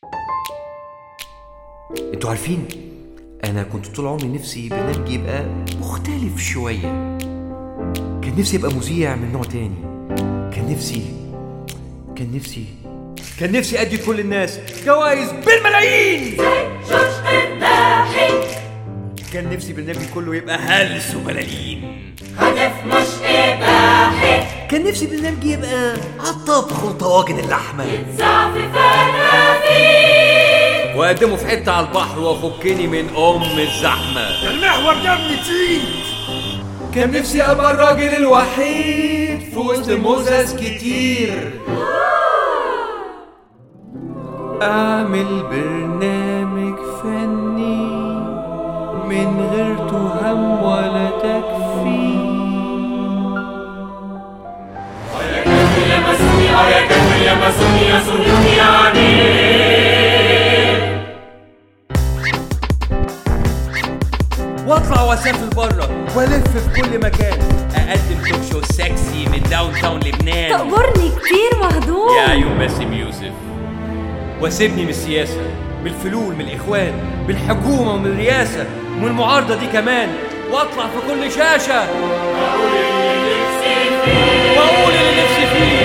انتوا عارفين، انا كنت طول عمري نفسي برنامج يبقى مختلف شوية. كان نفسي يبقى مذيع من نوع تاني. كان نفسي ادي كل الناس جوائز بالملايين زي جورج قرداحي. كان نفسي برنامج كله يبقى هلس وملالين. هدف مش إباحي. كان نفسي برنامج يبقى عالطبخ وطواجن اللحمة، يتذاع في فنادق وأقدمه في حتة على البحر وأفكني من الزحمة. المحور دمي تقيل. كان نفسي أبقى الراجل الوحيد في وسط موزس كتير. أعمل برنامج فني من غير تهم ولا تكفير. يا مسوني يا كافر يا مسوني يا صهيوني يا عميل. واطلع واسافر بره والف في كل مكان، اقدم توك شو سكسي من داون تاون لبنان. تقبرني كتير مهضوم يا عيون باسم يوسف، واسيبني من السياسه، من الفلول، من الاخوان، من الحكومه ومن الرئاسه ومن المعارضه دي كمان، واطلع في كل شاشه واقول اللي نفسي فيه.